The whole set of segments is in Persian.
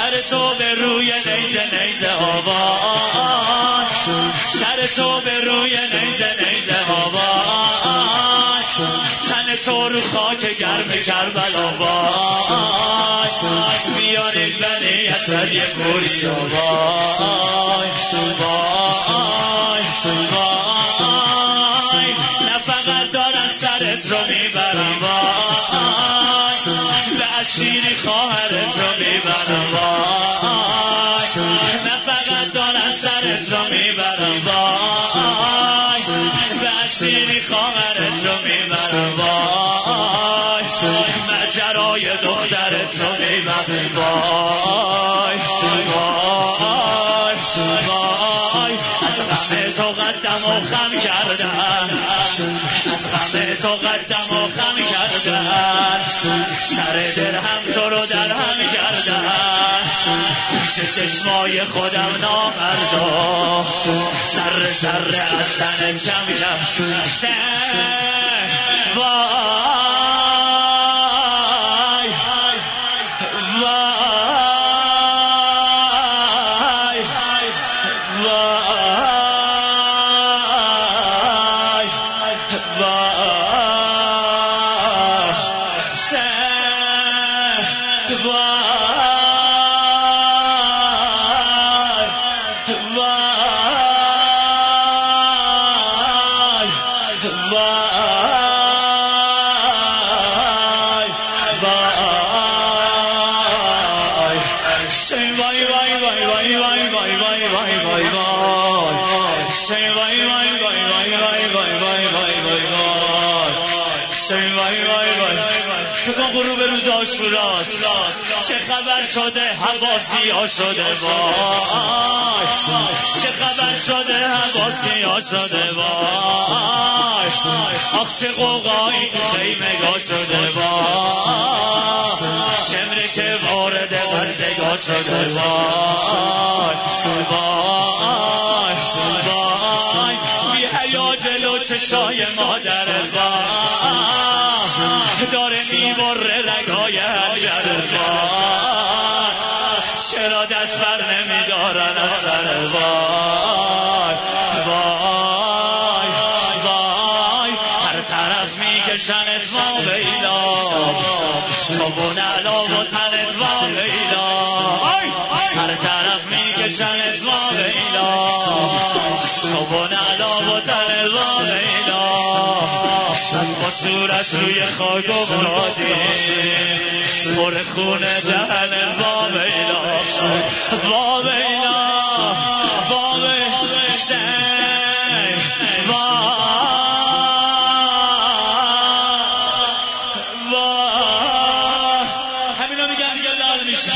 سر تو به روی نیزه آوای، سر تو به روی نیزه آوای، تن تو رو خاک گرم کربلا وای، بیارید بنی اسد یه پوری وای وای وای، نه فقط دارن سرت رو میبرن وای، به اسیری خواهرت رو میبرن وای، نه فقط دارن سرت رو میبرن وای، به اسیری خواهرت رو میبرن وای، مجرای دخترت رو میبرن وای وای وای، از غم تو قدم و خم کردن، از غم تو قدم و خم کردن، سر درهم تو رو درهم کردن، پیش چشمای خودم نامردا، سر سر از تنت کم کرد وای وای وای غروب روز عاشوراست، چه خبر شده حواسی ها شده وای، چه خبر شده حواسی ها شده وای، آخ چه قوقایی تو خیمگاه شده وای، شمره که وارد قدگاه شده وای وای وای، بی حیا جلو چشای مادر وای، داره میبره رگای حنجر وای، چرا دست بر نمیدارن از سر وای وای وای، هر طرف میکشنت ما بیلا، تو بون علا و تنت ما بیلا، هر طرف میکشنت ما بیلا، تو بون علا و تنت ما بیلا، از با صورت روی خاک و برادی، پر خون دهن با بیلا با بیلا با بیلا همینا میگن دیگه لال میشه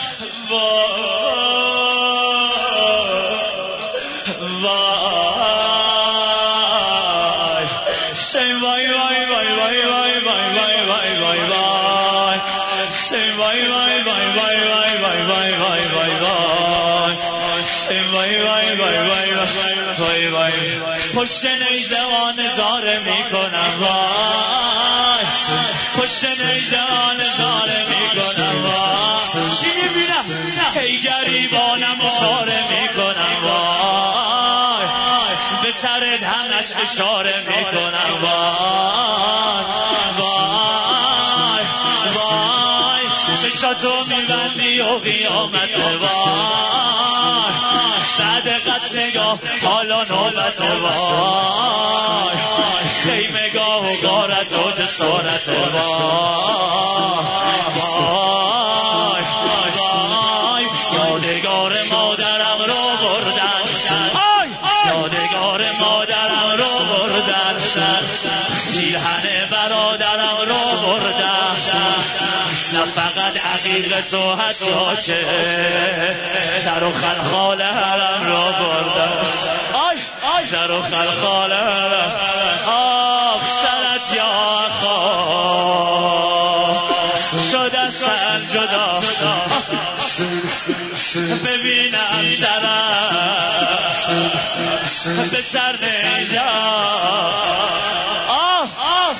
پشت نیزه ها نظاره میکنم وای، پشت نیزه ها نظاره میکنم وای، چی میبینم هی گریبانم اشاره میکنم وای، به سرت همش اشاره میکنم وای وای وای، چشاتو میبندی و قیامت وای، بعد قط نگاه حالا نوبت وای، خیمگاه و غارت و جسارت وای وای وای، یادگار مادرم رو بردن، یادگار مادرم رو بردن، پیرهن برادرم رو بردن، نه فقط عقیق تو حتی که سر و خلخال حرم رو بردن، سر و خلخال حرم، آخ سرت یا خواه شد از سر جدا، ببینم سرم به سر نیزم،